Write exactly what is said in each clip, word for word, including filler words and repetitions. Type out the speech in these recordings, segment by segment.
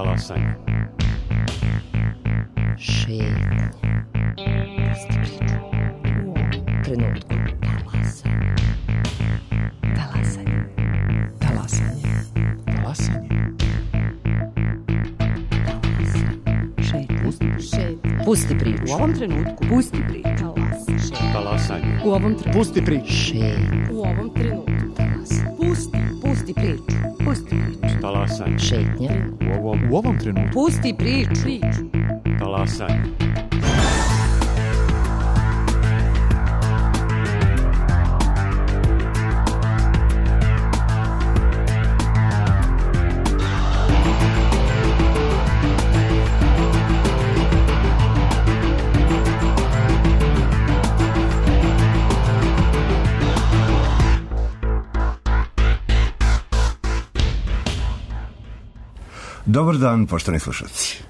Talasanje. Šetnje. Pusti priču. U ovom trenutku. Talasanje. Talasanje. Talasanje. Talasanje. Šetnje. Pusti priču. U ovom trenutku. Pusti priču. Talasanje. U ovom trenutku. Pusti priču. Šetnje. U ovom trenutku. Talasanje. Pusti. Pusti priču. Pusti priču. Talasanje. Šetnje. U ovom, u ovom trenutku. Pusti priču. Priču. Talasanje. Dobar dan, poštovani slušalci.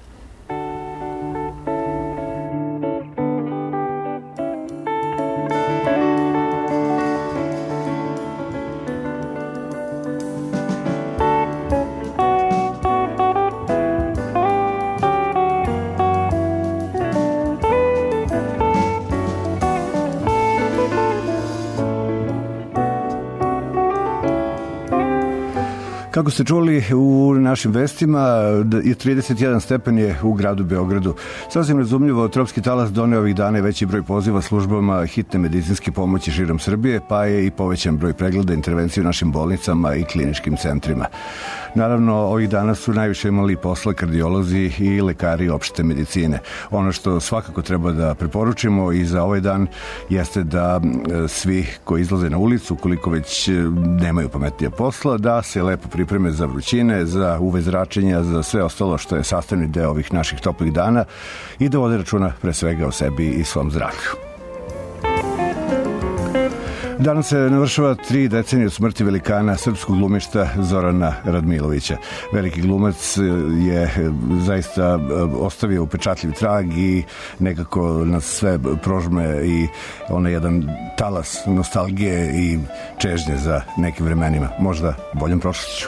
Kako ste čuli u našim vestima, i trideset jedan stepen je u gradu Beogradu. Sasvim razumljivo, tropski talas doneo ovih dana i veći broj poziva službama hitne medicinske pomoći širom Srbije, pa je i povećan broj pregleda, intervencije u našim bolnicama i kliničkim centrima. Naravno, ovih dana su najviše imali posla kardiolozi i lekari opšte medicine. Ono što svakako treba da preporučimo i za ovaj dan jeste da svi koji izlaze na ulicu, koliko već nemaju pametnija posla, da se lepo pripreme za vrućine, za U V zračenja, za sve ostalo što je sastavni deo ovih naših toplih dana i da vode računa pre svega o sebi i svom zdravlju. Danas se navršava tri decenije od smrti velikana srpskog glumišta Zorana Radmilovića. Veliki glumac je zaista ostavio upečatljiv trag i nekako nas sve prožme i onaj jedan talas nostalgije i čežnje za nekim vremenima, možda boljom prošlošću.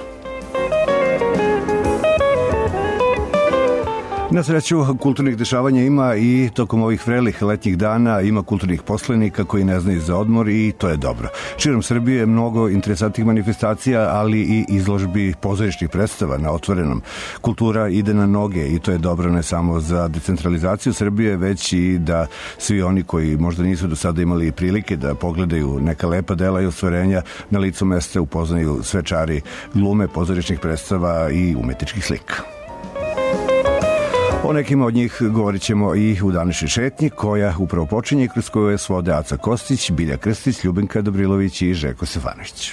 Na sreću, kulturnih dešavanja ima i tokom ovih vrelih letnjih dana ima kulturnih poslenika koji ne znaju za odmor i to je dobro. Širom Srbije je mnogo interesantnih manifestacija, ali i izložbi pozorišnih predstava na otvorenom. Kultura ide na noge i to je dobro ne samo za decentralizaciju Srbije, već i da svi oni koji možda nisu do sada imali prilike da pogledaju neka lepa dela i ostvarenja na licu mesta upoznaju svečari glume, pozorišnih predstava i umetničkih slika. O nekima od njih govorit ćemo i u današnjoj šetnji, koja upravo počinje, kroz koju je svode Aca Kostić, Bilja Krstić, Ljubinka Dobrilović i Željko Stefanović.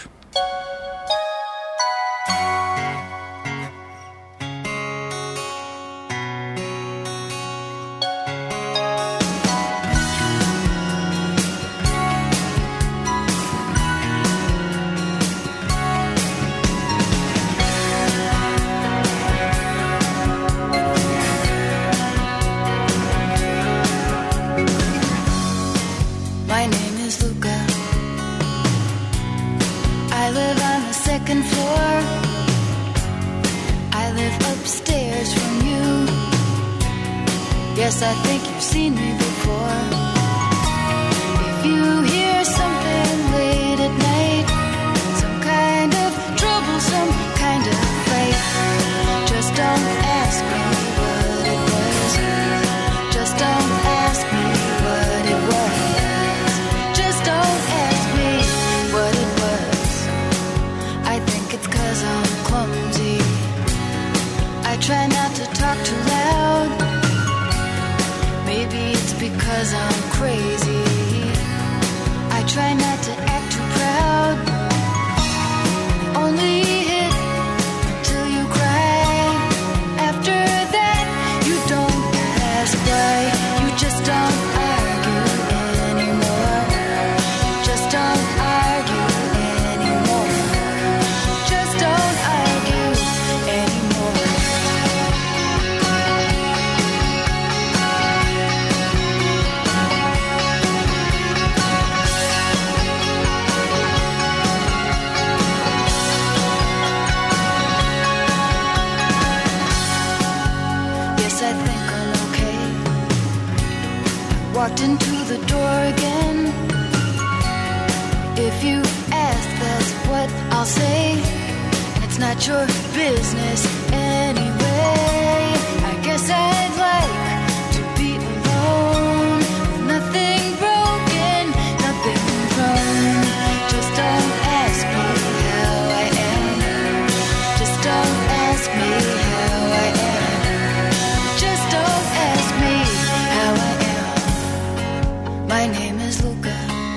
Yes, I think you've seen me before. If you hear something late at night, some kind of trouble, some kind of fight, just don't ask me what it was. Just don't ask me what it was. Just don't ask me what it was. I think it's 'cause I'm clumsy. I try not to talk too loud. Maybe it's because I'm walked into the door again. If you ask, that's what I'll say. It's not your business anyway. I guess I'd like to be alone with nothing broken, nothing wrong. Just don't ask me how I am. Just don't ask me how I am. Just don't ask me how I am. My name is Luca.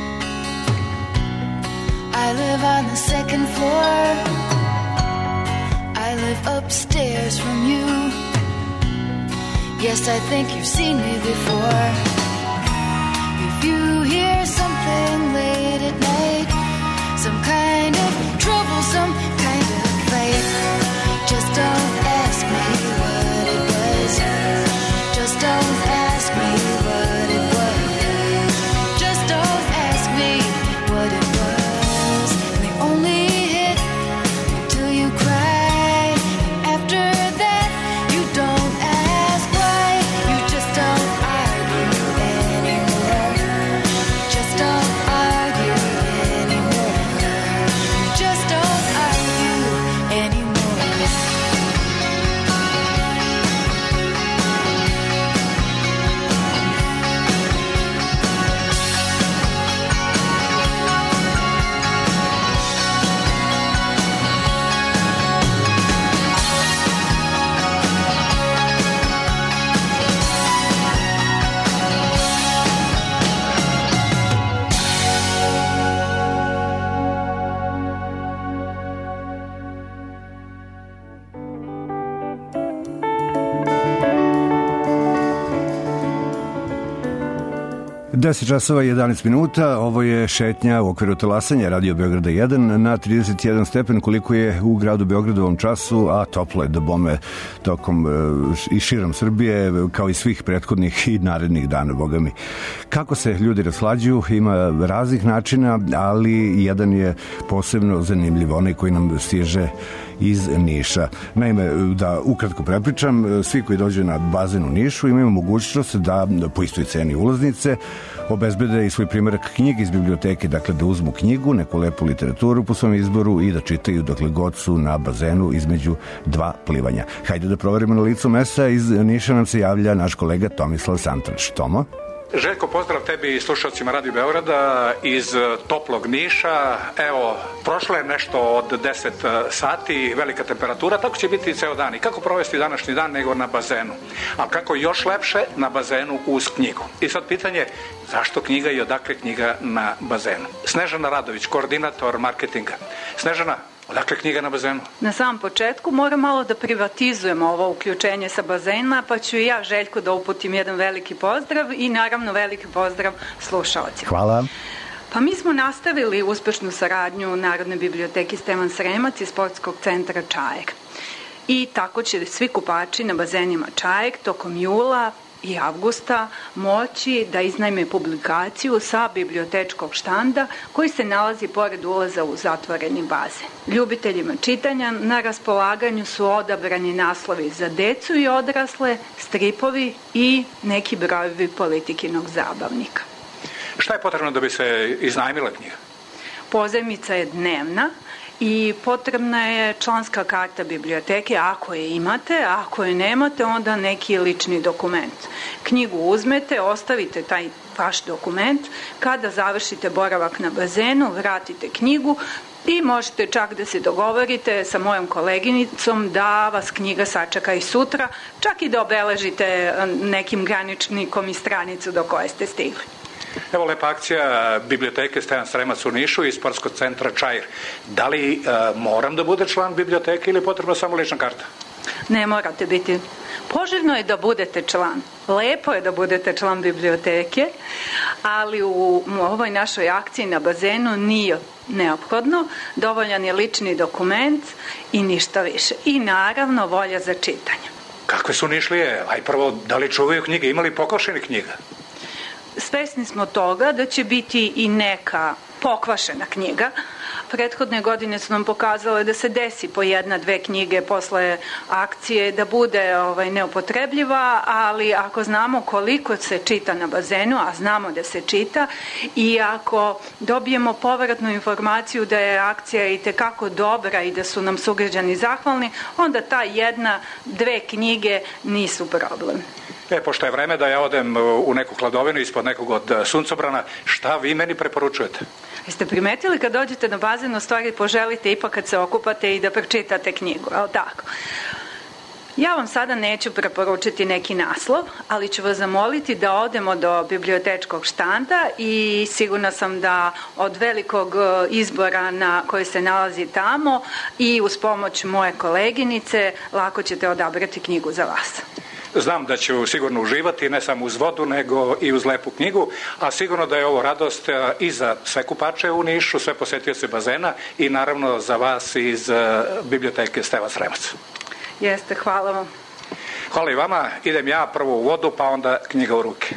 I live on the second floor. I live upstairs from you. Yes, I think you've seen me before. If you hear something late at night, some kind of trouble, some kind of fight, just don't ask me what it was. Just don't ask me what it was. Just don't ask me what it was. They only hit until you cry. After that, you don't ask why. You just don't argue anymore. Just don't argue anymore. You just don't argue anymore. deset časova i jedanaest minuta, ovo je šetnja u okviru talasanja Radio Beograda jedan na trideset jedan stepen, koliko je u gradu Beogradu u ovom času, a toplo je do bome tokom i širom Srbije, kao i svih prethodnih i narednih dana, boga mi. Kako se ljudi raslađuju, ima raznih načina, ali jedan je posebno zanimljiv, onaj koji nam stiže iz Niša. Naime, da ukratko prepričam, svi koji dođu na bazen u Nišu imaju mogućnost da po istoj ceni ulaznice obezbede i svoj primjerak knjige iz biblioteke, dakle da uzmu knjigu, neku lepu literaturu po svom izboru i da čitaju dokle god su na bazenu između dva plivanja. Hajde da proverimo na licu mesta. Iz Niša nam se javlja naš kolega Tomislav Santrač. Tomo? Željko, pozdrav tebi i slušalcima Radio Beograda iz toplog Niša. Evo, prošlo je nešto od deset sati, velika temperatura, tako će biti i ceo dan. I kako provesti današnji dan nego na bazenu? A kako još lepše, na bazenu uz knjigu. I sad pitanje, zašto knjiga i odakle knjiga na bazenu? Snežana Radović, koordinator marketinga. Snežana, odakle knjiga na bazenu? Na samom početku moram malo da privatizujemo ovo uključenje sa bazena, pa ću i ja, Željko, da uputim jedan veliki pozdrav i naravno veliki pozdrav slušalcima. Hvala. Pa mi smo nastavili uspešnu saradnju Narodne biblioteke Stevan Sremac i Sportskog centra Čair. I tako će svi kupači na bazenima Čair tokom jula i avgusta moći da iznajme publikaciju sa bibliotečkog štanda koji se nalazi pored ulaza u zatvoreni bazen. Ljubiteljima čitanja na raspolaganju su odabrani naslovi za decu i odrasle, stripovi i neki brojevi Politikinog zabavnika. Šta je potrebno da bi se iznajmila knjiga? Pozajmica je dnevna i potrebna je članska karta biblioteke ako je imate, a ako je nemate onda neki lični dokument. Knjigu uzmete, ostavite taj vaš dokument, kada završite boravak na bazenu, vratite knjigu i možete čak da se dogovorite sa mojom koleginicom da vas knjiga sačeka i sutra, čak i da obeležite nekim graničnikom i stranicu do koje ste stigli. Evo lepa akcija biblioteke Stevan Sremac u Nišu i Sportskog centra Čair. Da li uh, moram da bude član biblioteke ili je potrebna samo lična karta? Ne morate biti. Poželjno je da budete član. Lepo je da budete član biblioteke, ali u ovoj našoj akciji na bazenu nije neophodno. Dovoljan je lični dokument i ništa više. I naravno volja za čitanje. Kakve su Nišlije? Aj prvo, da li čuvaju knjige? Ima li pokošenih knjiga? Svesni smo toga da će biti i neka pokvašena knjiga, prethodne godine su nam pokazale da se desi po jedna, dve knjige posle akcije, da bude ovaj, neupotrebljiva, ali ako znamo koliko se čita na bazenu, a znamo da se čita, i ako dobijemo povratnu informaciju da je akcija i tekako dobra i da su nam sugrađani zahvalni, onda ta jedna, dve knjige nisu problem. E, pošto je vreme da ja odem u neku hladovinu ispod nekog od suncobrana, šta vi meni preporučujete? Jeste primetili kad dođete na bazen, u stvari poželite ipak kad se okupate i da pročitate knjigu, ali tako? Ja vam sada neću preporučiti neki naslov, ali ću vas zamoliti da odemo do bibliotečkog štanda i sigurna sam da od velikog izbora na koji se nalazi tamo i uz pomoć moje koleginice lako ćete odabrati knjigu za vas. Znam da ću sigurno uživati ne samo uz vodu, nego i uz lepu knjigu, a sigurno da je ovo radost i za sve kupače u Nišu, sve posetioce bazena i naravno za vas iz biblioteke Stevan Sremac. Jeste, hvala vam. Hvala i vama. Idem ja prvo u vodu, pa onda knjiga u ruke.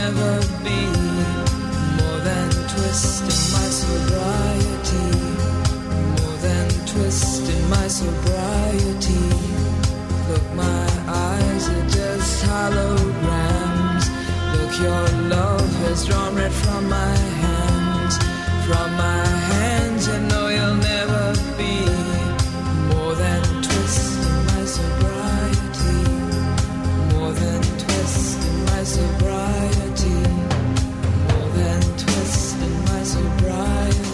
Twisting my sobriety twist in my sobriety. Look, my eyes are just holograms. Look, your love has drawn red from my hands. From my hands, you know you'll never be more than twist in my sobriety. More than twist in my sobriety. More than twist in my sobriety.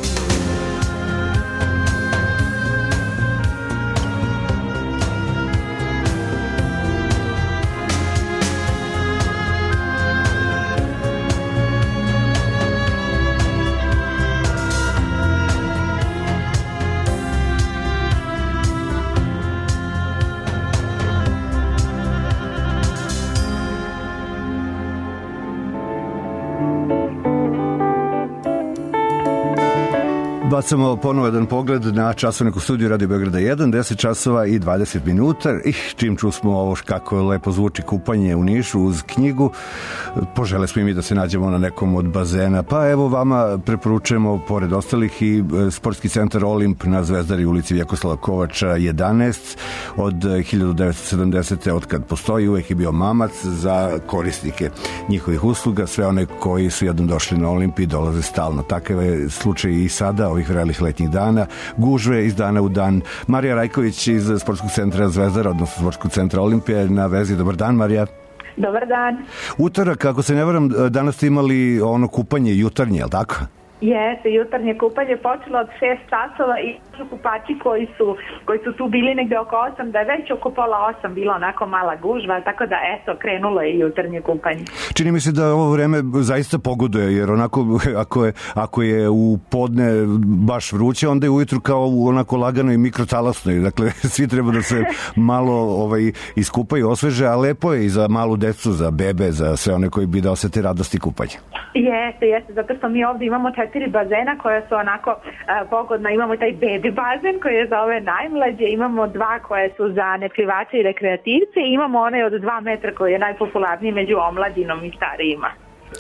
Bacamo ponovo jedan pogled na časovnik u studiju Radio Beograda jedan, deset časova i dvadeset minuta. I čim čusmo ovo kako lepo zvuči kupanje u Nišu uz knjigu, požele smo i mi da se nađemo na nekom od bazena. Pa evo vama preporučujemo, pored ostalih, i sportski centar Olimp na Zvezdari ulici Vjekoslava Kovača jedanaest. Od hiljadu devetsto sedamdesete. od kad postoji, uvek je bio mamac za korisnike njihovih usluga. Sve one koji su jednom došli na Olimp i dolaze stalno. Takav je slučaj i sada, ovih vrelih letnjih dana, gužve iz dana u dan. Marija Rajković iz Sportskog centra Zvezdara, odnosno Sportskog centra Olimpije na vezi. Dobar dan, Marija. Dobar dan. Utorak, ako se ne varam, danas ste imali ono kupanje jutarnje, je li tako? Jeste, jutarnje kupanje počelo od šest časova i kupači koji su, koji su tu bili negde oko osam, da je već oko pola osam bila onako mala gužva, tako da eto, krenulo je jutarnje kupanje. Čini mi se da ovo vreme zaista pogoduje, jer onako ako je, ako je u podne baš vruće, onda je ujutru kao onako lagano i mikrotalasno. Dakle, svi treba da se malo ovaj, iskupaju, osveže, a lepo je i za malu decu, za bebe, za sve one koji bi da osete radosti kupanja. Jeste, jeste, zato što mi ovdje imamo četiri bazena koja su onako a, pogodna. Imamo taj baby bazen koji je za ove najmlađe, imamo dva koje su za neplivače i rekreativce i imamo onaj od dva metra koji je najpopularniji među omladinom i starijima.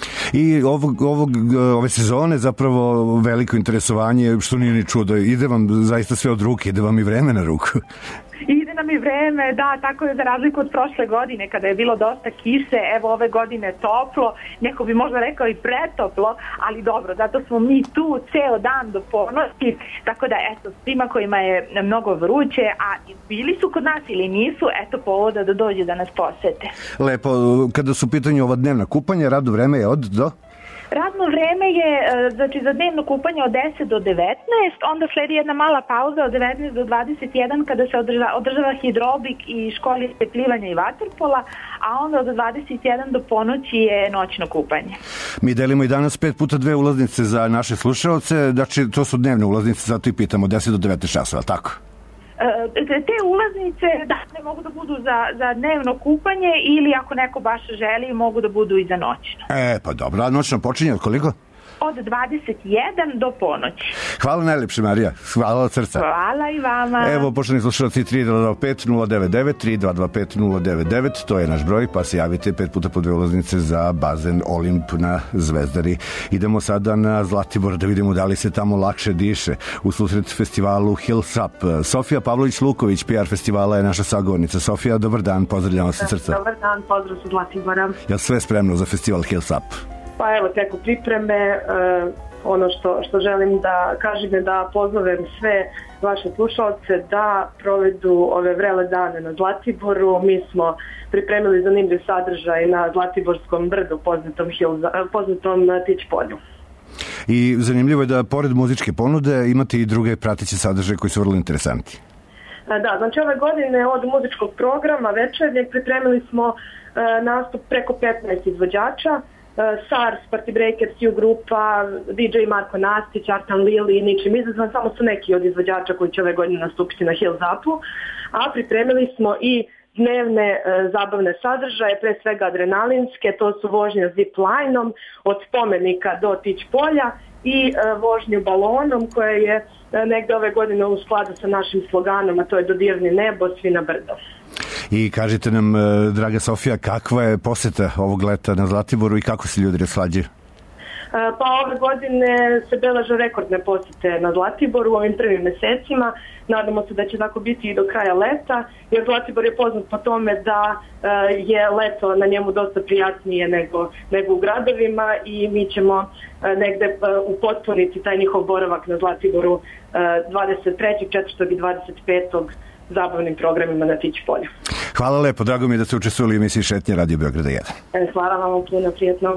I ovog, ovog, ove sezone zapravo veliko interesovanje, što nije ni čudo. Ide vam zaista sve od ruke, ide vam i vreme na ruku. Ide nam i vreme, da, tako je, za razliku od prošle godine kada je bilo dosta kiše, evo ove godine toplo, neko bi možda rekao i pretoplo, ali dobro, zato smo mi tu ceo dan do ponoći, tako da eto, svima kojima je mnogo vruće, a bili su kod nas ili nisu, eto povoda da dođe da nas posete. Lepo, kada su u pitanju ova dnevna kupanja, radno vreme je od do? Radno vreme je, znači, za dnevno kupanje od deset do devetnaest, onda sledi jedna mala pauza od devetnaest do dvadeset jedan kada se održava, održava hidrobik i školice plivanja i vaterpola, a onda od dvadeset jedan do ponoći je noćno kupanje. Mi delimo i danas pet puta dve ulaznice za naše slušaoce, znači to su dnevne ulaznice, zato i pitamo deset do devetnaest časova, tako? Te ulaznice da ne mogu da budu za, za dnevno kupanje ili ako neko baš želi mogu da budu i za noćno. E, pa dobro, a noćno počinje od koliko? Od dvadeset jedan do ponoći. Hvala najlepše, Marija. Hvala od srca. Hvala i vama. Evo, poštovani slušalci, tri dva dva pet nula devet devet, tri dva dva pet nula devet devet, to je naš broj, pa se javite, pet puta po dve ulaznice za bazen Olimp na Zvezdari. Idemo sada na Zlatibor da vidimo da li se tamo lakše diše u susret festivalu Hills Up. Sofija Pavlović-Luković, P R festivala, je naša sagovornica. Sofija, dobar dan, pozdravljamo se srca. Dobar dan, pozdrav sa Zlatibora. Je li sve spremno za festival Hills Up? Pa evo, teku pripreme, uh, ono što, što želim da kažem je da pozovem sve vaše slušalce da provedu ove vrele dane na Zlatiboru. Mi smo pripremili zanimljiv sadržaj na Zlatiborskom brdu, poznatom, Hills, poznatom Tić polju. I zanimljivo je da pored muzičke ponude imate i druge prateće sadržaje koji su vrlo interesanti. Da, znači ove godine od muzičkog programa večernjeg pripremili smo uh, nastup preko petnaest izvođača. SARS, Party Breakers, U grupa, D J Marko Nastić, Artan Lili, ničim izazvan, samo su neki od izvođača koji će ove godine nastupiti na Hills Upu, a pripremili smo i dnevne e, zabavne sadržaje, pre svega adrenalinske, to su vožnja zip-lineom od spomenika do Tić polja i e, vožnju balonom koja je e, negde ove godine u skladu sa našim sloganom, a to je Dodirni nebo, svi na brdo. I kažite nam, draga Sofija, kakva je poseta ovog leta na Zlatiboru i kako se ljudi raslađuju? Pa ove godine se beleže rekordne posete na Zlatiboru u ovim prvim mesecima. Nadamo se da će tako biti i do kraja leta, jer Zlatibor je poznat po tome da je leto na njemu dosta prijatnije nego, nego u gradovima i mi ćemo negde upotpuniti taj njihov boravak na Zlatiboru dvadeset trećeg, četvrtog i dvadeset petog zabavnim programima na Tić polju. Hvala lepo, drago mi je da ste učestvovali u emisiji Šetnje Radio Beograda jedan. Hvala vam puno, prijetno.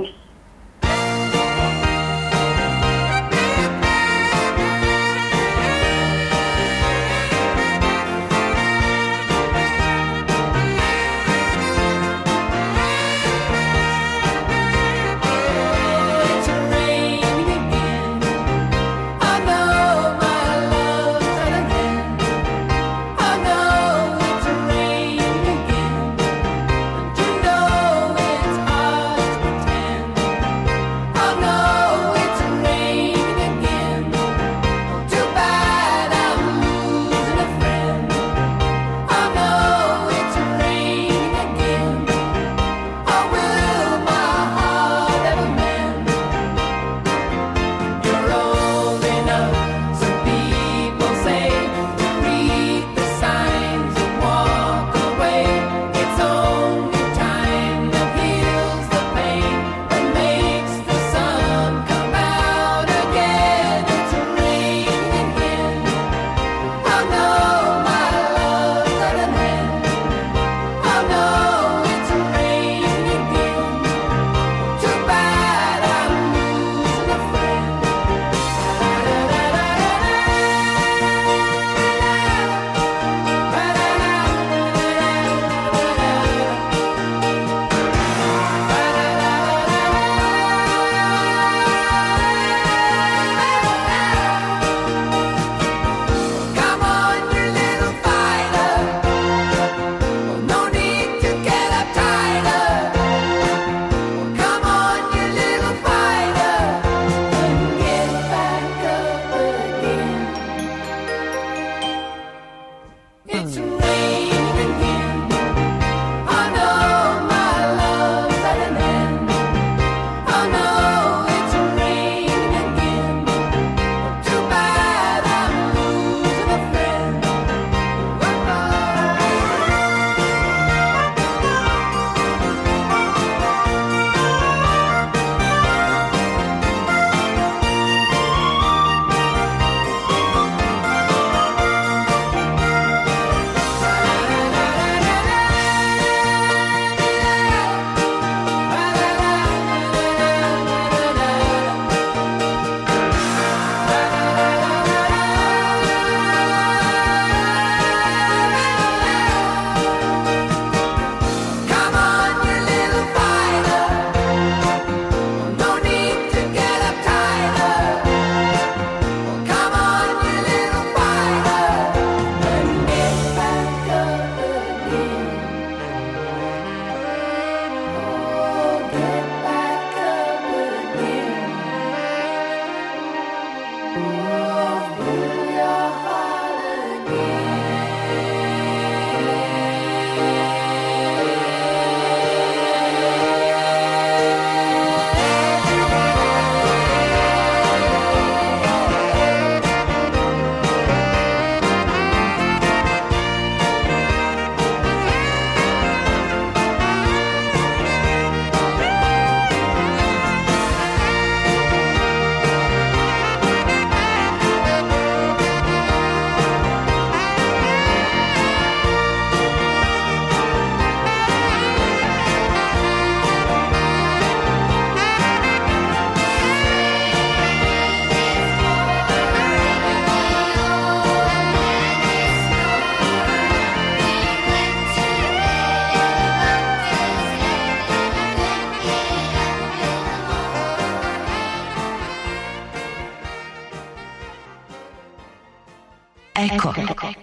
Eko.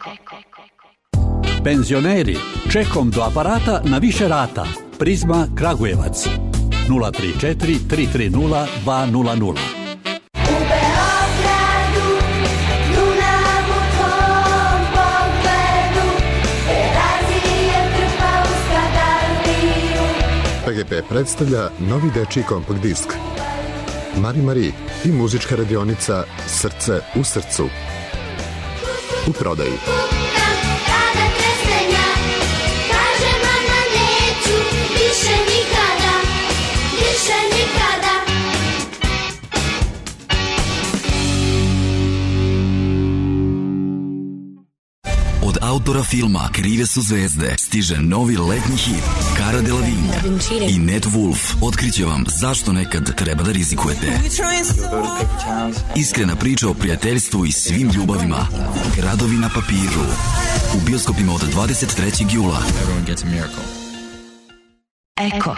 Penzioneri, čekom do aparata na više rata. Prizma Kragujevac. nula tri četiri tri tri nula dva nula nula. P G P predstavlja novi dečiji kompakt disk. Mari Mari i muzička radionica Srce u srcu. U prodaji. Od autora filma Krive su zvezde stiže novi letnji hit Cara Delevingne i Ned Wolf otkriće vam zašto nekad treba da rizikujete. Iskrena priča o prijateljstvu i svim ljubavima. Gradovi na papiru. U bioskopima od dvadeset trećeg jula. Eko.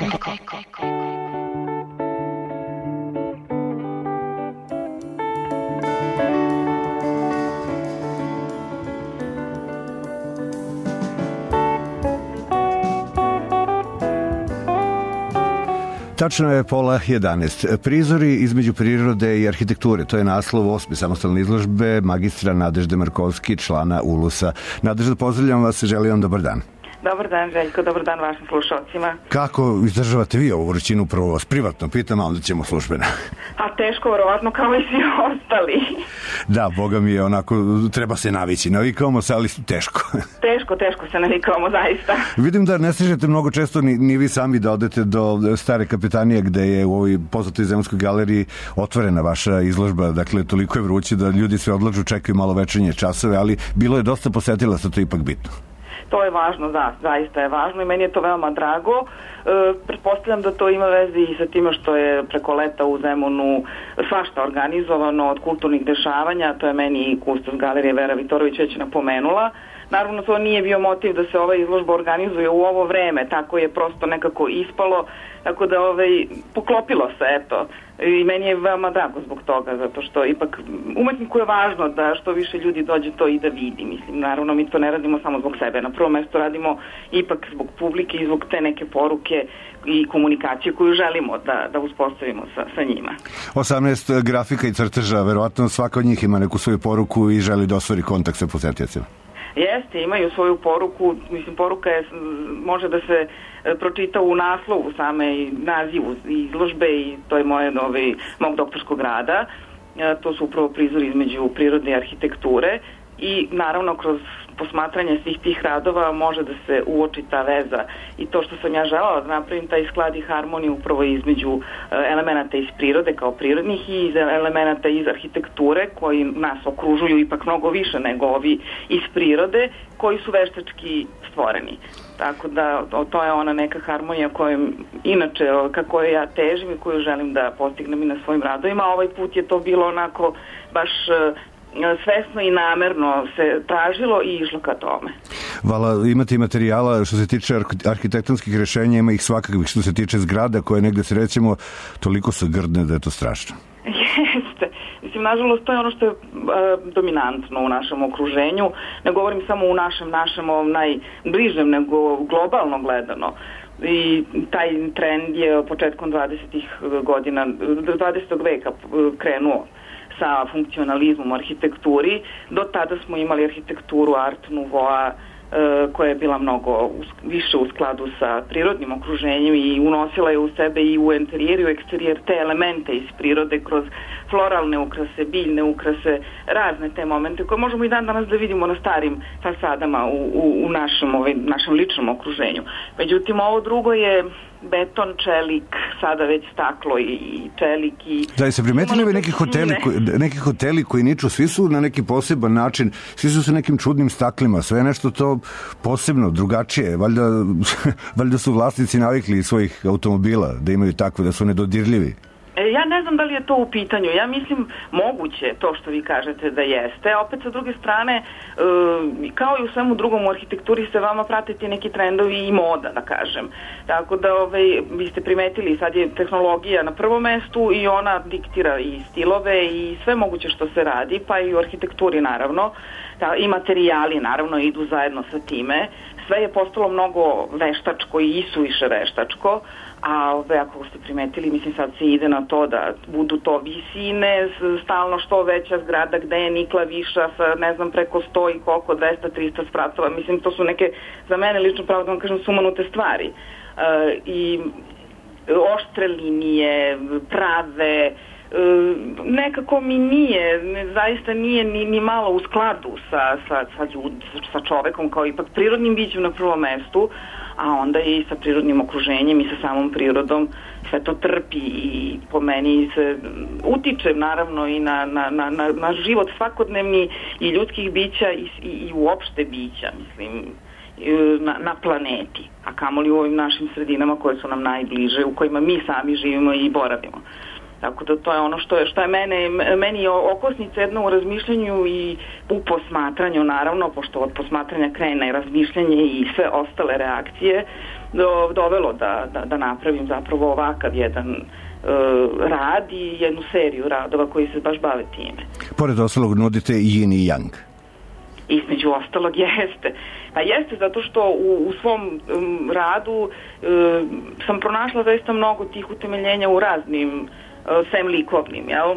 Tačno je pola jedanaest. Prizori između prirode i arhitekture. To je naslov osme samostalne izložbe magistra Nadežde Markovski, člana Ulusa. Nadežda, pozdravljam vas, želim vam dobar dan. Dobar dan, Željko, dobar dan vašim slušalcima. Kako izdržavate vi ovu vrućinu? Prvo vas privatno pitam, a onda ćemo službeno. A teško, verovatno, kao i svi ostali. Da, boga mi je onako, treba se navići. Navikavamo se, ali teško. Teško, teško se navikavamo, zaista. Vidim da ne stižete mnogo često ni, ni vi sami da odete do Stare Kapetanije, gde je u ovoj poznatoj Zemunskoj galeriji otvorena vaša izložba. Dakle, toliko je vruće da ljudi sve odlažu, čekaju malo večernje časove, ali bilo je dosta posetilaca, to je ipak bitno. To je važno, da, zaista je važno i meni je to veoma drago. E, pretpostavljam da to ima veze i sa time što je preko leta u Zemunu svašta organizovano od kulturnih dešavanja, to je meni i kustos galerije Vera Vitorović već napomenula. Naravno, to nije bio motiv da se ova izložba organizuje u ovo vreme, tako je prosto nekako ispalo, tako da ovaj, poklopilo se, eto. I meni je veoma drago zbog toga, zato što ipak umetniku je važno da što više ljudi dođe to i da vidi. Mislim, naravno, mi to ne radimo samo zbog sebe. Na prvom mjestu radimo ipak zbog publike i zbog te neke poruke i komunikacije koju želimo da, da uspostavimo sa, sa njima. osamnaest grafika i crteža, verovatno svaka od njih ima neku svoju poruku i želi da ostvari kontakt sa posetiocima. Jeste, imaju svoju poruku, mislim, poruka je, može da se pročita u naslovu same i nazivu izložbe i to je moje, ovaj, mog doktorskog rada. To su upravo prizori između prirode i arhitekture i naravno kroz posmatranje svih tih radova može da se uoči ta veza i to što sam ja želala da napravim taj sklad i harmoniju upravo između elemenata iz prirode kao prirodnih i iz elemenata iz arhitekture koji nas okružuju ipak mnogo više nego ovi iz prirode koji su veštački stvoreni. Tako da to je ona neka harmonija kojom inače kako ja težim i koju želim da postignem i na svojim radovima. Ovaj put je to bilo onako baš svesno i namerno se tražilo i išlo ka tome. Vala, imate i materijala što se tiče arhitektonskih rešenja, ima ih svakakvih što se tiče zgrada koje negde se recimo toliko su grdne da je to strašno. Jeste. Mislim, nažalost, to je ono što je uh, dominantno u našem okruženju. Ne govorim samo u našem, našem ovom najbližem, nego globalno gledano. I taj trend je početkom dvadesetih godina, dvadesetog veka krenuo sa funkcionalizmom u arhitekturi. Do tada smo imali arhitekturu Art Nouveau koja je bila mnogo više u skladu sa prirodnim okruženjem i unosila je u sebe i u interijer i u eksterijer te elemente iz prirode kroz floralne ukrase, biljne ukrase, razne te momente koje možemo i dan danas da vidimo na starim fasadama u, u, u našem, ovaj, našem ličnom okruženju. Međutim, ovo drugo je beton, čelik, sada već staklo i čelik i... Da, i se primetili ove neki hoteli, koji, neki hoteli koji niču, svi su na neki poseban način, svi su sa nekim čudnim staklima, sve je nešto to posebno, drugačije, valjda, valjda su vlasnici navikli svojih automobila da imaju takve, da su nedodirljivi. Ja ne znam da li je to u pitanju. Ja mislim moguće to što vi kažete da jeste. Opet sa druge strane, kao i u svemu drugom u arhitekturi se vama pratiti neki trendovi i moda, da kažem. Tako da ovaj, vi ste primetili, sad je tehnologija na prvom mestu i ona diktira i stilove i sve moguće što se radi, pa i u arhitekturi naravno. I materijali naravno idu zajedno sa time. Sve je postalo mnogo veštačko i isuviše veštačko. A ove, ako ste primetili, mislim sad se ide na to da budu to visine, stalno što veća zgrada gde je nikla viša sa ne znam preko sto i koliko, dvesta, trista spratova. Mislim, to su neke, za mene lično pravo da vam kažem, sumanute stvari. E, I oštre linije, prave, nekako mi nije, zaista nije ni, ni malo u skladu sa, sa, sa, ljud, sa čovekom kao ipak prirodnim bićem na prvom mestu, a onda i sa prirodnim okruženjem i sa samom prirodom sve to trpi i po meni se utiče naravno i na, na, na, na život svakodnevni i ljudskih bića i, i, i uopšte bića, mislim, na, na planeti, a kamoli u ovim našim sredinama koje su nam najbliže, u kojima mi sami živimo i boravimo. Tako da to je ono što je, što je mene, meni je okosnica jedna u razmišljanju i u posmatranju, naravno, pošto od posmatranja krene i razmišljanje i sve ostale reakcije, do, dovelo da, da, da napravim zapravo ovakav jedan uh, rad i jednu seriju radova koji se baš bave time. Pored ostalog nudite yin i yang. Između ostalog jeste. Pa jeste zato što u, u svom um, radu um, sam pronašla zaista mnogo tih utemeljenja u raznim sem likovnim, jel,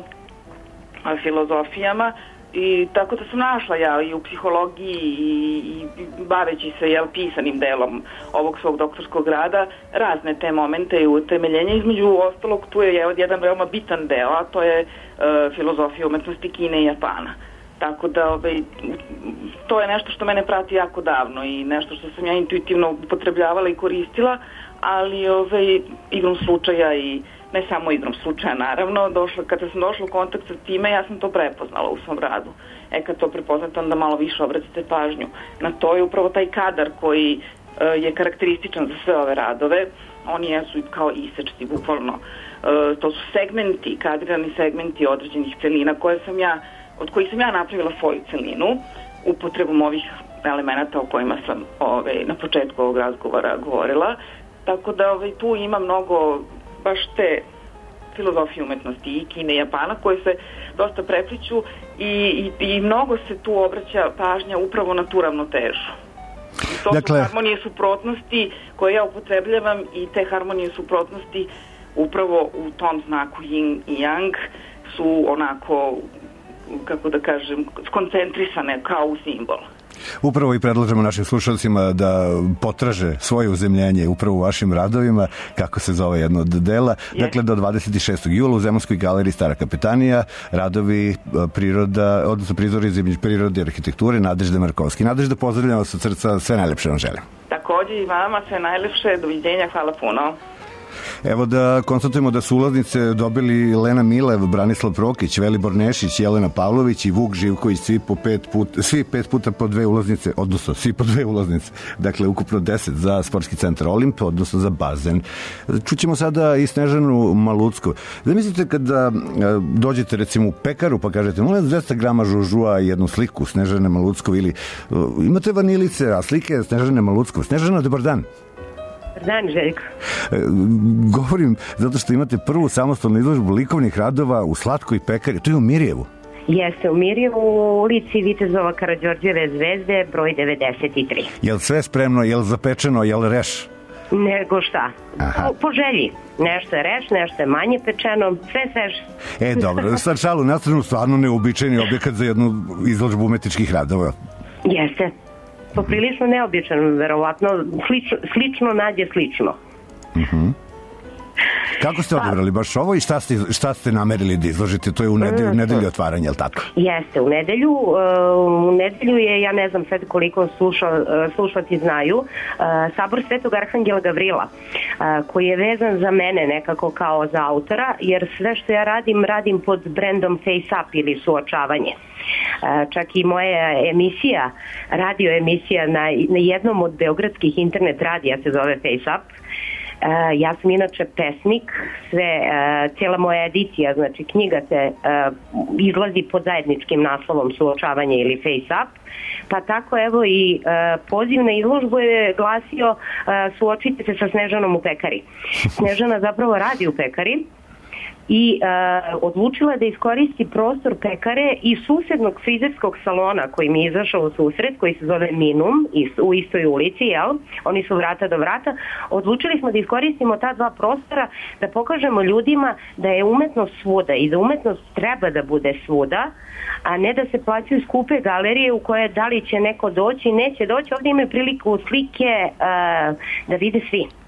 filozofijama, i tako da sam našla ja i u psihologiji i, i baveći se, jel, pisanim delom ovog svog doktorskog rada, razne te momente i utemeljenja. Između ostalog tu je jedan veoma bitan deo, a to je uh, filozofija umetnosti Kine i Japana. Tako da ovaj, to je nešto što mene prati jako davno i nešto što sam ja intuitivno upotrebljavala i koristila, ali ovaj, igrom slučaja i ne samo igrom slučaja, naravno, došla, kada sam došla u kontakt sa time, ja sam to prepoznala u svom radu. E, kad to prepoznate, onda malo više obratite pažnju. Na to je upravo taj kadar koji uh, je karakterističan za sve ove radove. Oni jesu kao isečci, bukvalno. Uh, to su segmenti, kadrirani segmenti određenih celina koje sam ja, od kojih sam ja napravila svoju celinu, upotrebom ovih elemenata o kojima sam ove, na početku ovog razgovora govorila. Tako da ove, tu ima mnogo baš te filozofije umetnosti i Kine i Japana koje se dosta prepliču i, i, i mnogo se tu obraća pažnja upravo na tu ravnotežu. I to dakle, su harmonije suprotnosti koje ja upotrebljavam i te harmonije suprotnosti upravo u tom znaku yin i yang su onako, kako da kažem, skoncentrisane kao u simbol. Upravo i predlažemo našim slušalcima da potraže svoje uzemljenje upravo u vašim radovima, kako se zove jedno od dela. Yes. Dakle, do dvadeset šestog jula u Zemunskoj galeriji Stara kapetanija, radovi priroda, odnosno prizori iz prirode i arhitekture Nadežde Markovski. Nadežda, pozdravljam vas od srca, sve najlepše vam želim. Takođe i vama sve najlepše, doviđenja, hvala puno. Evo da konstatujemo da su ulaznice dobili Lena Milev, Branislav Prokić, Velibor Nešić, Jelena Pavlović i Vuk Živković, svi po pet puta, svi pet puta po dve ulaznice, odnosno svi po dve ulaznice. Dakle, ukupno deset za sportski centar Olimp, odnosno za bazen. Čućemo sada i Snežanu Malucku. Zamislite kada dođete recimo u pekaru pa kažete, molim dvesta grama žužua i jednu sliku Snežane Maluckov ili imate vanilice, a slike Snežane Maluckov. Snežana, dobar dan. Dan, Željko. Govorim zato što imate prvu samostalnu izložbu likovnih radova u Slatkoj pekari. To je u Mirjevu. Jeste, u Mirjevu, u ulici Vitezova Karađorđeve zvezde, broj devedeset tri. Jel sve spremno, jel zapečeno, jel reš? Nego šta? Po, po želji. Nešto je reš, nešto je manje pečeno, sve sveže. E, dobro. Sad šalu na stranu, stvarno neobičajni objekat za jednu izložbu umetničkih radova. Jeste. Poprilično neobičan, verovatno, slično, slično nađe slično. Uh-huh. Kako ste odabrali baš ovo i šta ste, šta ste namerili da izložite? To je u nedelju, u nedelju otvaranja, je li tako? Jeste, u nedelju. U nedelju je, ja ne znam sad koliko sluša, slušati znaju, Sabor Svetog Arhangela Gavrila, koji je vezan za mene nekako kao za autora, jer sve što ja radim, radim pod brendom Face Up ili suočavanje. Čak i moja emisija, radio emisija na, na jednom od beogradskih internet radija se zove Face Up. Ja sam inače pesnik, sve, cijela moja edicija, znači knjiga se izlazi pod zajedničkim naslovom Suočavanje ili Face Up. Pa tako evo i poziv na izložbu je glasio suočite se sa Snežanom u pekari. Snežana zapravo radi u pekari i uh, odlučila da iskoristi prostor pekare i susednog frizerskog salona koji mi je izašao u susret, koji se zove Minum u istoj ulici, jel? Oni su vrata do vrata. Odlučili smo da iskoristimo ta dva prostora da pokažemo ljudima da je umetnost svuda i da umetnost treba da bude svuda, a ne da se plaćaju skupe galerije u koje da li će neko doći, neće doći. Ovdje imaju priliku slike uh, da vide svi.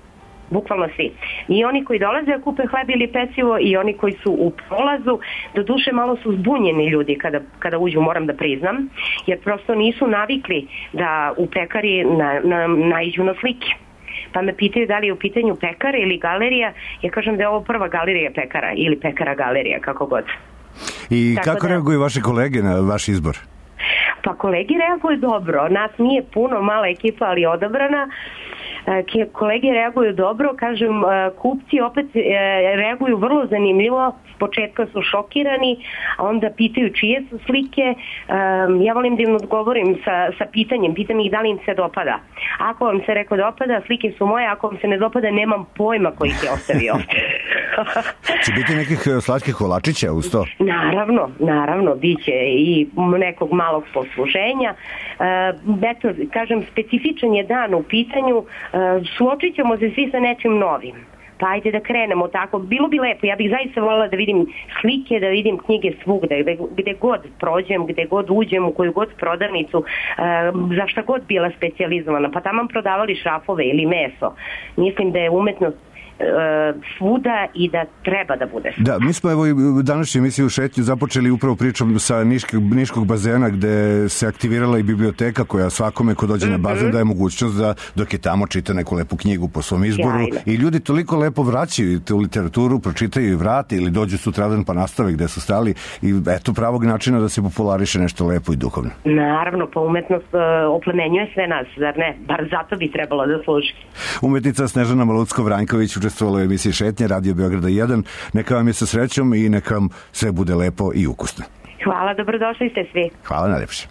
bukvalno svi. I oni koji dolaze da kupe hleb ili pecivo i oni koji su u prolazu, do duše malo su zbunjeni ljudi kada, kada uđu, moram da priznam, jer prosto nisu navikli da u pekari na, na, naiđu na slike. Pa me pitaju da li je u pitanju pekara ili galerija, ja kažem da je ovo prva galerija pekara ili pekara galerija, kako god. I Tako kako da, reaguju vaše kolege na vaš izbor? Pa kolegi reaguju dobro, nas nije puno, mala ekipa, ali odabrana. E, kolege reaguju dobro, kažem, e, kupci opet e, reaguju vrlo zanimljivo, s početka su šokirani, a onda pitaju čije su slike. E, ja volim da im odgovorim sa, sa pitanjem, pitam ih da li im se dopada. Ako vam se reko dopada, slike su moje, ako vam se ne dopada, nemam pojma koji ih je ostavio. Će biti nekih slatkih kolačića uz to? Naravno, naravno, bit će i nekog malog posluženja. E, eto, kažem, specifičan je dan u pitanju, e, suočit ćemo se svi sa nečim novim. Pa ajde da krenemo tako. Bilo bi lepo, ja bih zaista voljela da vidim slike, da vidim knjige svugde, gde, gde god prođem, gde god uđem, u koju god prodavnicu, e, za šta god bila specijalizovana. Pa tamo prodavali šrafove ili meso. Mislim da je umetnost svuda i da treba da bude svuda. Da, mi smo evo i današnju emisiju Šetnju započeli upravo pričom sa Niškog, Niškog bazena gde se aktivirala i biblioteka koja svakome ko dođe na bazen daje mogućnost da dok je tamo čita neku lepu knjigu po svom izboru. Sjajno. I ljudi toliko lepo vraćaju tu literaturu, pročitaju i vrate ili dođu sutradan pa nastave gde su stali i eto pravog načina da se populariše nešto lepo i duhovno. Naravno, pa umetnost uh, oplemenjuje sve nas, zar ne? Bar zato bi trebalo da služi. Umetnica Snežana Malutsko-Vranjković učestvovala u emisiji Šetnje Radio Beograda jedan. Neka vam je sa srećom i neka vam sve bude lepo i ukusno. Hvala, dobrodošli ste svi. Hvala najlepše.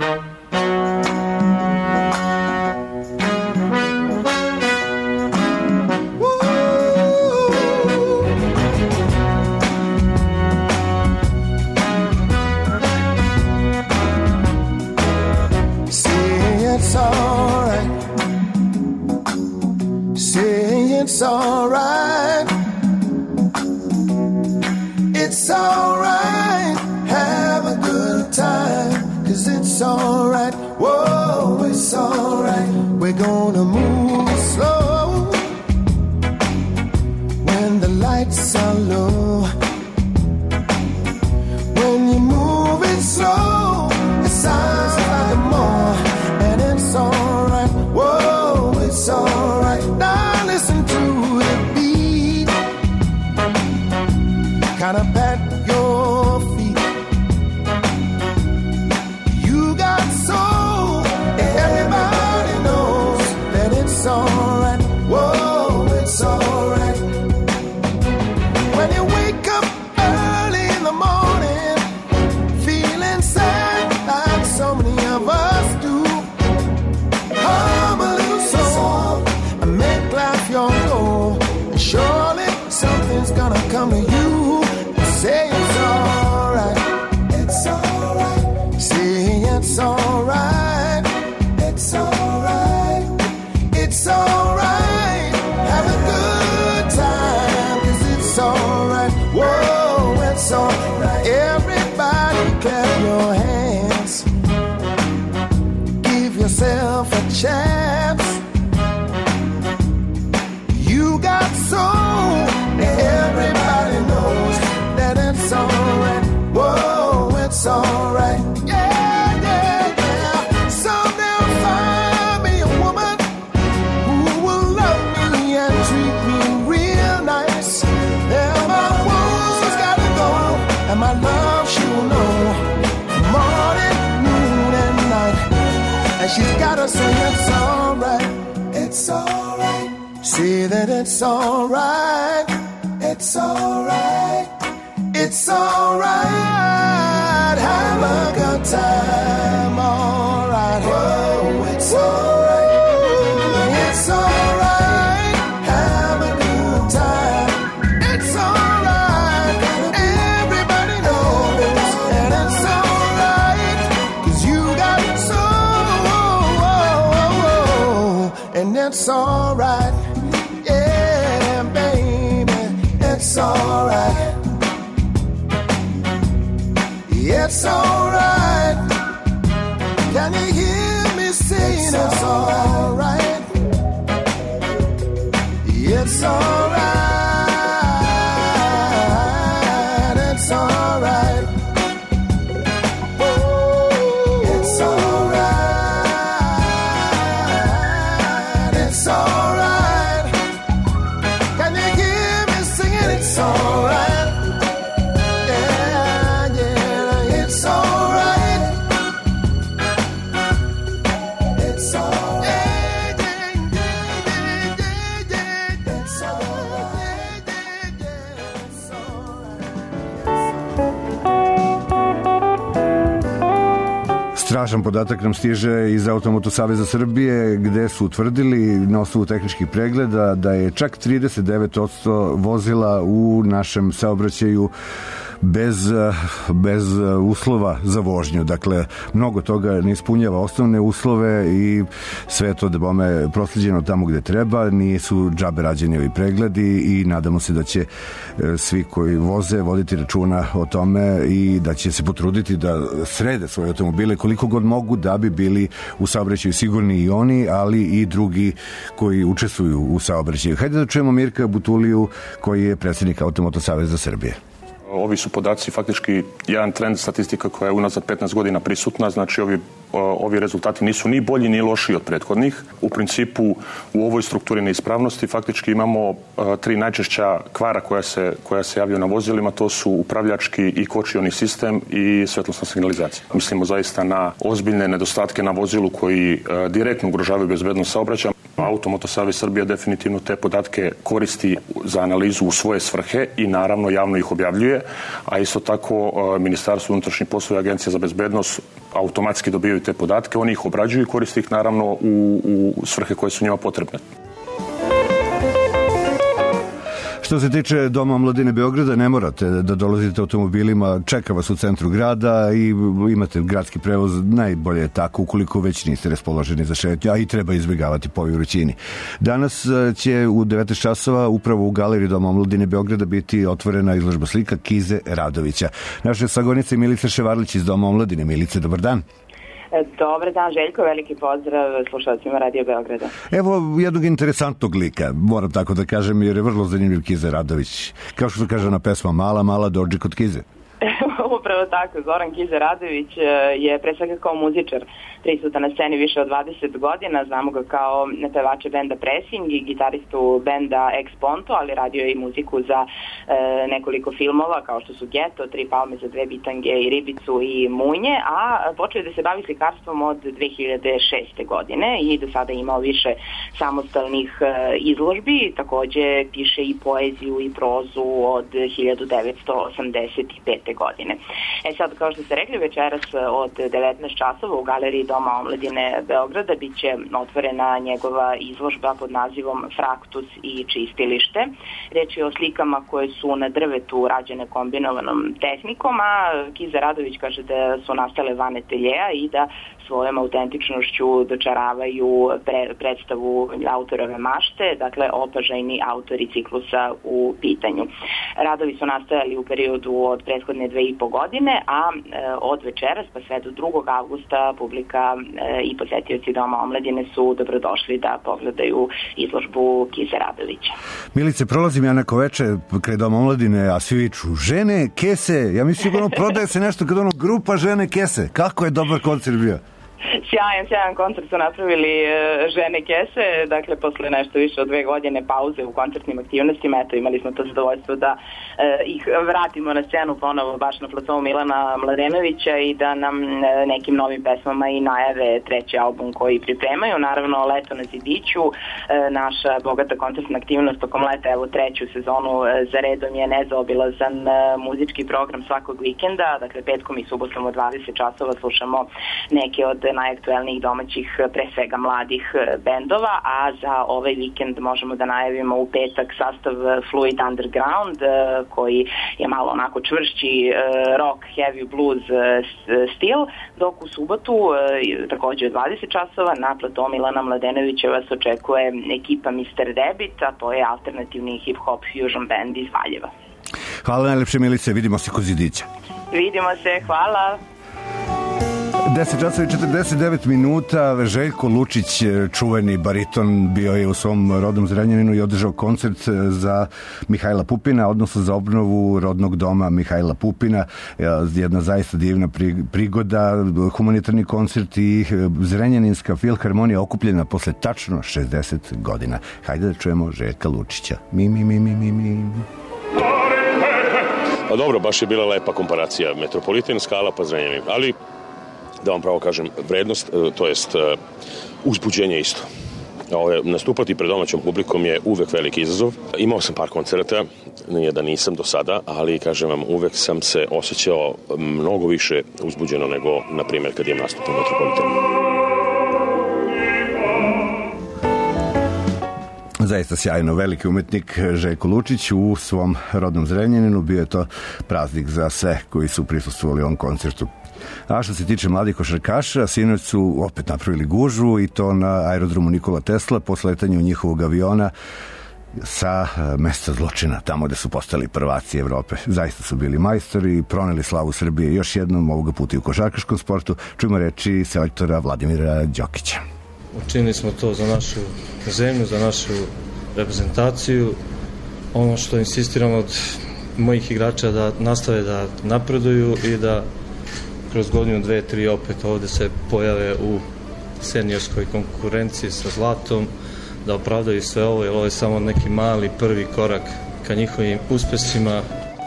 It's alright. It's alright. Have a good time. Cause it's alright. Whoa, it's alright. We're gonna move slow. When the lights are low. When you move it slow, it sounds like more. And it's alright. Whoa, it's alright. Now listen to the beat. Kind of pat your feet. You got soul. Everybody knows that it's alright. Whoa, it's alright. When you wake up early in the morning, feeling sad like so many of us do, hum a little song and make life your goal. And surely something's gonna come to you. Say it's alright. It's alright. Say it's alright. It's alright. It's alright. Have a good time. Cause it's alright. Whoa, it's alright. Everybody clap your hands. Give yourself a chance. You got soul. Everybody knows that it's alright. Whoa, it's alright. Yeah, yeah, yeah. Someday I'll find me a woman who will love me and treat me real nice. And my woes gotta go, and my love she'll know. Morning, noon, and night. And she's gotta say it's alright. It's alright. Say that it's alright. It's alright. It's alright. Have a good time. Alright. Whoa, it's alright. It's alright. Have a good time. It's alright. Everybody knows that it's alright. Cause you got soul. And it's alright. Yeah, baby. It's alright. It's alright. Can you hear me saying it's alright? It's alright, it's alright. Oh, it's alright, it's alright. Can you hear me singing? It's alright. Yeah, yeah, it's alright. It's alright. It's alright. Strašan podatak nam stiže iz Automoto Saveza Srbije, gde su utvrdili na osnovu tehničkih pregleda da je čak trideset devet posto vozila u našem saobraćaju bez, bez uslova za vožnju. Dakle, mnogo toga ne ispunjava osnovne uslove i sve to da bome prosleđeno tamo gde treba, nisu džabe rađeni ovi pregledi i nadamo se da će svi koji voze voditi računa o tome i da će se potruditi da srede svoje automobile koliko god mogu da bi bili u saobraćaju sigurni i oni, ali i drugi koji učestvuju u saobraćaju. Hajde da čujemo Mirka Butuliju koji je predsjednik Automoto Saveza Srbije. Ovi su podaci faktički jedan trend statistika koja je unazad petnaest godina prisutna, znači ovi, ovi rezultati nisu ni bolji ni lošiji od prethodnih. U principu u ovoj strukturi neispravnosti faktički imamo tri najčešća kvara koja se, koja se javljaju na vozilima, to su upravljački i kočioni sistem i svetlosna signalizacija. Mislimo zaista na ozbiljne nedostatke na vozilu koji direktno ugrožavaju bezbednost saobraćaja. Automoto Savez Srbije definitivno te podatke koristi za analizu u svoje svrhe i naravno javno ih objavljuje, a isto tako Ministarstvo unutrašnjih poslova i Agencija za bezbednost automatski dobijaju te podatke, oni ih obrađuju i koriste ih naravno u, u svrhe koje su njima potrebne. Što se tiče Doma omladine Beograda, ne morate da dolazite automobilima, čeka vas u centru grada i imate gradski prevoz, najbolje je tako ukoliko već niste raspoloženi za šetnju, a i treba izbjegavati po vrućini. Danas će u devetnaest časova upravo u galeriji Doma omladine Beograda biti otvorena izložba slika Kize Radovića. Naša sagonica je Milica Ševarlić iz Doma omladine. Milice, dobar dan. Dobar dan, Željko, veliki pozdrav slušalcima Radio Beograda. Evo jednog interesantnog lika, moram tako da kažem, jer je vrlo zanimljiv Kiza Radović. Kao što kaže na pesma Mala, mala dođi kod Kize. Upravo tako, Zoran Kiza Radović je pre svega kao muzičar prisutan na sceni više od dvadeset godina, znamo ga kao pevača benda Pressing i gitaristu benda Ex Ponto, ali radio je i muziku za e, nekoliko filmova kao što su Geto, Tri palme za dve bitange i Ribicu i Munje, a počeo je da se bavi slikarstvom od dve hiljade šeste. godine i do sada imao više samostalnih e, izložbi, takođe piše i poeziju i prozu od hiljadu devetsto osamdeset pete. godine. E sad, kao što ste rekli, večeras od devetnaest časova u galeriji Doma omladine Beograda bit će otvorena njegova izložba pod nazivom Fraktus i čistilište. Reč je o slikama koje su na drvetu rađene kombinovanom tehnikom, a Kiza Radović kaže da su nastale van ateljeja i da svojom autentičnošću dočaravaju pre, predstavu autorove mašte, dakle opažajni autori ciklusa u pitanju. Radovi su nastajali u periodu od prethodne dve i po godine, a e, od večeras pa sve do drugog avgusta publika e, i posetioci Doma omladine su dobrodošli da pogledaju izložbu Kize Radovića. Milice, prolazim ja neko veče kraj Doma omladine, a svi viču žene kese, ja mislim ono prodaje se nešto kad ono grupa žene kese. Kako je dobar koncert bio? Sjajan, sjajan koncert su napravili e, žene kese, dakle posle nešto više od dve godine pauze u koncertnim aktivnostima, eto imali smo to zadovoljstvo da e, ih vratimo na scenu ponovo baš na placovu Milana Mladenovića i da nam e, nekim novim pesmama i najave treći album koji pripremaju. Naravno, Leto na zidiću, e, naša bogata koncertna aktivnost tokom leta, evo treću sezonu e, za redom je nezaobilazan e, muzički program svakog vikenda, dakle petkom i subotom od dvadeset časova slušamo neke od najaktuelnijih domaćih, pre svega mladih bendova, a za ovaj vikend možemo da najavimo u petak sastav Fluid Underground, koji je malo onako čvršći rock, heavy blues stil, dok u subotu takođe od dvadeset časova na platovu Milana Mladenovića vas očekuje ekipa mister Rabbit, a to je alternativni hip-hop fusion band iz Valjeva. Hvala najlepše, Milice, vidimo se kod zidića. Vidimo se, hvala. deset časova i četrdeset devet minuta. Željko Lučić, čuveni bariton, bio je u svom rodnom Zrenjaninu i održao koncert za Mihajla Pupina, odnosno za obnovu rodnog doma Mihajla Pupina. Jedna zaista divna prigoda, humanitarni koncert i Zrenjaninska filharmonija okupljena posle tačno šezdeset godina. Hajde da čujemo Željka Lučića. Mi, mi, mi, mi, mi, mi. Pa dobro, baš je bila lepa komparacija. Metropolitan, Skala, pa Zrenjanin. Ali, da vam pravo kažem, vrednost, to jest uzbuđenje isto. Ove, nastupati pred domaćom publikom je uvek veliki izazov. Imao sam par koncerta, nije da nisam do sada, ali kažem vam, uvek sam se osjećao mnogo više uzbuđeno nego, na primjer, kad imam nastup u Metropolitanu. Zaista sjajno, veliki umetnik Željko Lučić u svom rodnom Zrenjaninu. Bio je to praznik za sve koji su prisustvovali ovom koncertu. A što se tiče mladih košarkaša, sinoć su opet napravili gužvu i to na aerodromu Nikola Tesla po sletanju njihovog aviona sa mesta zločina, tamo gde su postali prvaci Evrope. Zaista su bili majstori i proneli slavu Srbije još jednom, ovoga puta i u košarkaškom sportu. Čujemo reči selektora Vladimira Đokića. Učinili smo to za našu zemlju, za našu reprezentaciju. Ono što insistiram od mojih igrača da nastave da napreduju i da kroz godinu, dve, tri opet ovde se pojave u seniorskoj konkurenciji sa zlatom, da opravdaju sve ovo, jer ovo je samo neki mali prvi korak ka njihovim uspesima.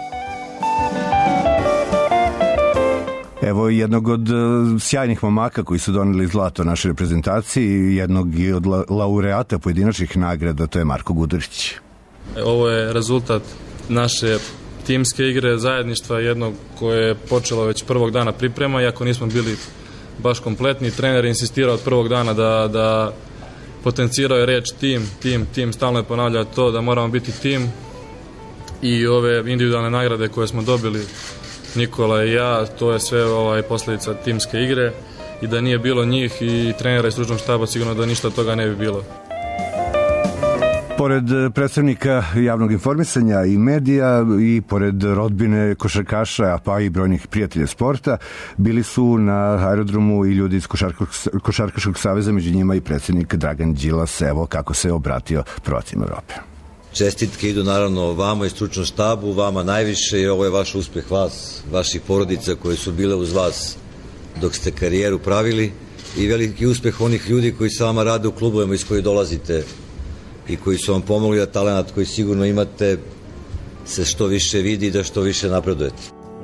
Evo jednog od sjajnih momaka koji su doneli zlato našoj reprezentaciji, jednog i od laureata pojedinačnih nagrada, to je Marko Gudurić. Ovo je rezultat naše timske igre, zajedništva jednog koje je počelo već prvog dana priprema, iako nismo bili baš kompletni. Trener je insistirao od prvog dana da, da potencirao je reč tim, tim, tim, stalno je ponavljao to da moramo biti tim i ove individualne nagrade koje smo dobili Nikola i ja, to je sve ovaj posljedica timske igre i da nije bilo njih i trenera i stručnog štaba sigurno da ništa od toga ne bi bilo. Pored predstavnika javnog informisanja i medija i pored rodbine košarkaša, pa i brojnih prijatelja sporta, bili su na aerodromu i ljudi iz Košarkaškog saveza, među njima i predsjednik Dragan Đilas. Evo kako se obratio prvacima Evrope. Čestitke idu naravno vama i stručnom štabu, vama najviše, i ovo je vaš uspeh vas, vaših porodica koje su bile uz vas dok ste karijeru pravili, i veliki uspeh onih ljudi koji sa vama rade u klubovima iz koji dolazite i koji su vam pomogli da talenat koji sigurno imate se što više vidi i da što više napredujete.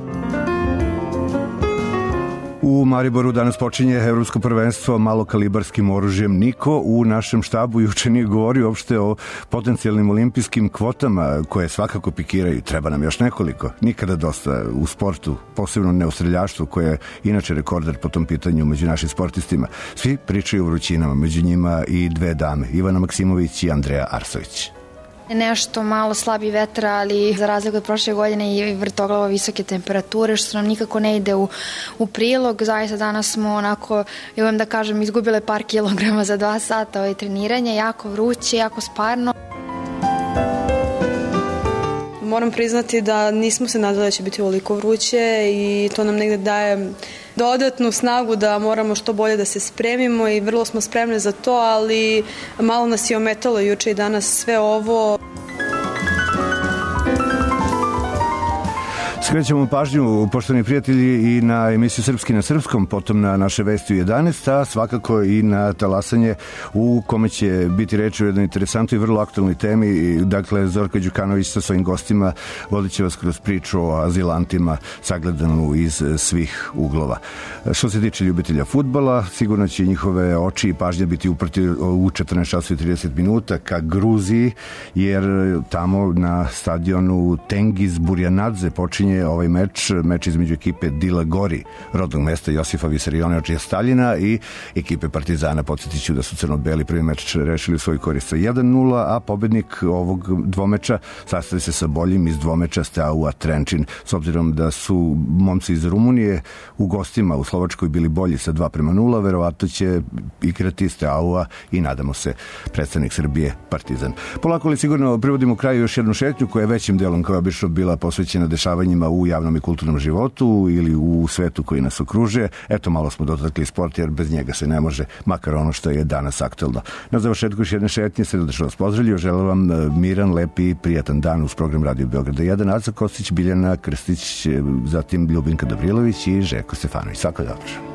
U Mariboru danas počinje evropsko prvenstvo malokalibarskim oružjem. Niko u našem štabu juče nije govorio uopšte o potencijalnim olimpijskim kvotama koje svakako pikiraju. Treba nam još nekoliko. Nikada dosta u sportu, posebno ne u streljaštvu, koje je inače rekorder po tom pitanju među našim sportistima. Svi pričaju o vrućinama, među njima i dve dame, Ivana Maksimović i Andreja Arsović. Nešto malo slabi vetra, ali za razliku od prošle godine i vrtoglavo visoke temperature, što nam nikako ne ide u, u prilog. Zaista danas smo onako, ja vam da kažem, izgubile par kilograma za dva sata ovaj treniranje, jako vruće, jako sparno. Moram priznati da nismo se nadali da će biti ovoliko vruće i to nam negde daje dodatnu snagu da moramo što bolje da se spremimo i vrlo smo spremne za to, ali malo nas je ometalo juče i danas sve ovo. Skrećemo pažnju, poštovani prijatelji, i na emisiju Srpski na srpskom, potom na naše vesti u jedanaest, a svakako i na talasanje u kome će biti reč o jednoj interesantnoj i vrlo aktualnoj temi. Dakle, Zorka Đukanović sa svojim gostima vodit će vas kroz priču o azilantima sagledanu iz svih uglova. Što se tiče ljubitelja fudbala, sigurno će njihove oči i pažnja biti uprti u četrnaest časova i trideset minuta ka Gruziji, jer tamo na stadionu Tengiz Burjanadze počinje ovaj meč, meč između ekipe Dila Gori, rodnog mesta Josifa Visarionovića Staljina, i ekipe Partizana. Podsjetit ću da su crno-beli prvi meč rešili u svoj korist sa jedan nula, a pobednik ovog dvomeča sastavi se sa boljim iz dvomeča Steaua Trenčin. S obzirom da su momci iz Rumunije u gostima u Slovačkoj bili bolji sa dva prema nula, verovatno će igrati Steaua i nadamo se predstavnik Srbije Partizan. Polako li sigurno privodimo kraju još jednu šetnju koja je većim delom kao obično bila posvećena dešavanjima medijima, u javnom i kulturnom životu ili u svetu koji nas okružuje. Eto, malo smo dotakli sport, jer bez njega se ne može, makar ono što je danas aktuelno. Na završetku još jedne šetnje, srdačno vas pozdravljaju, želim vam miran, lepi i prijatan dan uz program Radio Beograda jedan, Aca Kostić, Biljana Krstić, zatim Ljubinka Dobrilović i Željko Stefanović. Svako dobro.